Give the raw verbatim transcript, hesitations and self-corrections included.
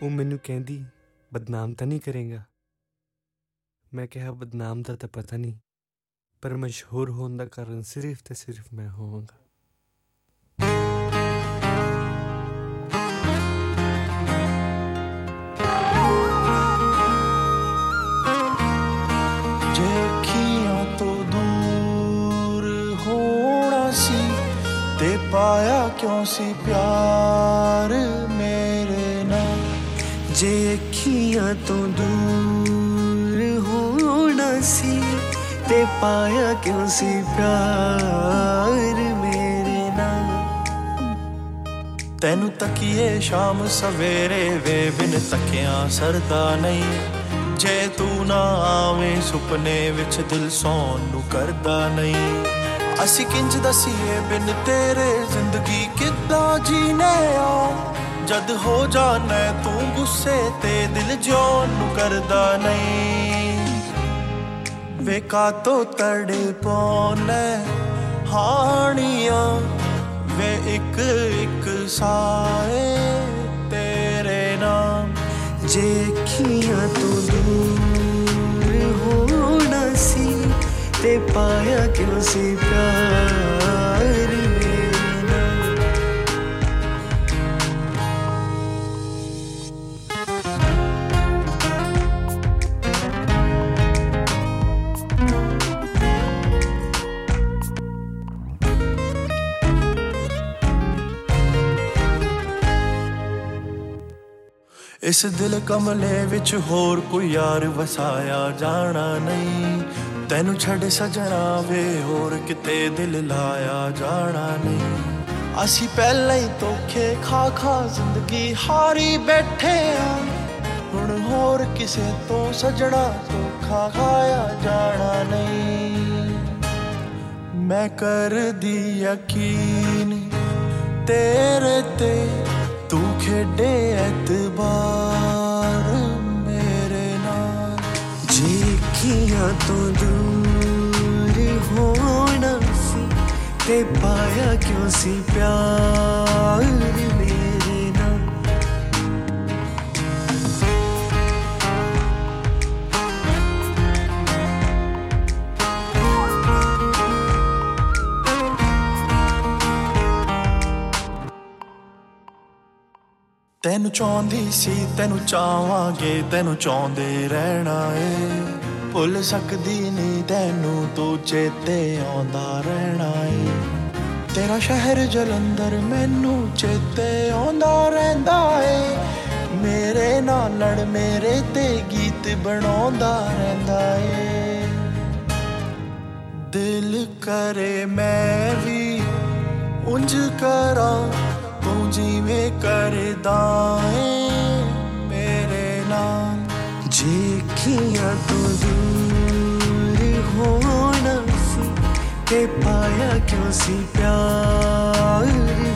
ਉਹ ਮੈਨੂੰ ਕਹਿੰਦੀ ਬਦਨਾਮ ਤਾਂ ਨਹੀਂ ਕਰੇਗਾ। ਮੈਂ ਕਿਹਾ ਬਦਨਾਮ ਦਾ ਤਾਂ ਪਤਾ ਨਹੀਂ, ਪਰ ਮਸ਼ਹੂਰ ਹੋਣ ਦਾ ਕਾਰਨ ਸਿਰਫ ਤੇ ਸਿਰਫ ਮੈਂ ਹੋਵਾਂਗਾ। ਜੇ ਤੋਂ ਦੂਰ ਹੋਣਾ ਸੀ ਤੇ ਪਾਇਆ ਕਿਉਂ ਸੀ ਪਿਆਰ ਮੇਰੇ ਨਾਲ। ਜੇ ਅੱਖੀਆਂ ਤੋਂ ਦੂਰ ਹੋਣਾ ਸੀ ਤੇ ਪਾਇਆ ਕਿਉਂ ਸੀ ਪਿਆਰ ਮੇਰੇ ਨਾਲ। ਤੈਨੂੰ ਤੱਕੀਏ ਸ਼ਾਮ ਸਵੇਰੇ ਵੇ ਬਿਨ ਤੱਕਿਆਂ ਸਰਦਾ ਨਹੀਂ। ਜੇ ਤੂੰ ਨਾ ਆਵੇਂ ਸੁਪਨੇ ਵਿੱਚ ਦਿਲ ਸੌਣ ਨੂੰ ਕਰਦਾ ਨਹੀਂ। ਅਸੀਂ ਕਿੰਜ ਦਸੀਏ ਬਿਨ ਤੇਰੇ ਜ਼ਿੰਦਗੀ ਕਿੱਦਾਂ ਜੀਨੇ ਆ। ਜਦ ਹੋ ਜਾਣਾ ਤੂੰ ਗੁੱਸੇ ਤੇ ਦਿਲ ਜਿਉਣ ਨੂੰ ਕਰਦਾ ਨਹੀਂ। ਵੇ ਕਾਤੋਂ ਤੜਪਾਉਣਾ ਹਾਣੀਆਂ ਵੇ ਇੱਕ ਇੱਕ ਸਾਏ ਤੇਰੇ ਨਾਮ। ਜੇ ਅੱਖੀਆਂ ਤੋਂ ਦੂਰ ਹੋਣਾ ਸੀ ਤੇ ਪਾਇਆ ਕਿਉਂ ਸੀ ਪਿਆਰ ਮੇਰੇ ਨਾਲ। ਇਸ ਦਿਲ ਕਮਲੇ ਵਿੱਚ ਹੋਰ ਕੋਈ ਯਾਰ ਵਸਾਇਆ ਜਾਣਾ ਨਹੀਂ। ਤੈਨੂੰ ਛੱਡ ਸਜਣਾ ਵੇ ਹੋਰ ਕਿਤੇ ਦਿਲ ਲਾਇਆ ਜਾਣਾ ਨਹੀਂ। ਅਸੀਂ ਪਹਿਲਾਂ ਹੀ ਧੋਖੇ ਖਾ ਖਾ ਜ਼ਿੰਦਗੀ ਹਾਰੀ ਬੈਠੇ ਆ। ਹੁਣ ਹੋਰ ਕਿਸੇ ਤੋਂ ਸਜਣਾ ਧੋਖਾ ਖਾਇਆ ਜਾਣਾ ਨਹੀਂ। ਮੈਂ ਕਰਦੀ ਯਕੀਨ ਤੇਰੇ ਤੇ ਤੂੰ ਖੇਡੇ ਐਤਬਾਰ ਮੇਰੇ ਨਾਲ। ਜੇ ਅੱਖੀਆਂ ਤੋਂ ਦੂਰ ਹੋਣਾ ਸੀ ਤੇ ਪਾਇਆ ਕਿਉਂ ਸੀ ਪਿਆਰ ਮੇਰੇ ਨਾਲ। ਤੈਨੂੰ ਚਾਹੁੰਦੀ ਸੀ ਤੈਨੂੰ ਚਾਹਾਂਗੇ ਤੈਨੂੰ ਚਾਹੁੰਦੇ ਰਹਿਣਾ ਏ। ਭੁੱਲ ਸਕਦੀ ਨਹੀਂ ਤੈਨੂੰ ਤੂੰ ਚੇਤੇ ਆਉਂਦਾ ਰਹਿਣਾ ਏ। ਤੇਰਾ ਸ਼ਹਿਰ ਜਲੰਧਰ ਮੈਨੂੰ ਚੇਤੇ ਆਉਂਦਾ ਰਹਿੰਦਾ ਏ। ਮੇਰੇ ਨਾਲ ਲੜ ਮੇਰੇ ਤੇ ਗੀਤ ਬਣਾਉਂਦਾ ਰਹਿੰਦਾ ਏ। ਦਿਲ ਕਰੇ ਮੈਂ ਵੀ ਉਂਝ ਕਰਾਂ ਤੂੰ ਜਿਵੇਂ ਕਰਦਾ ਏ ਮੇਰੇ ਨਾਲ। ਜੇ ਅੱਖੀਆਂ ਤੋਂ ਦੂਰ ਹੋਣਾ ਸੀ ਤੇ ਪਾਇਆ ਕਿਉਂ ਸੀ ਪਿਆਰ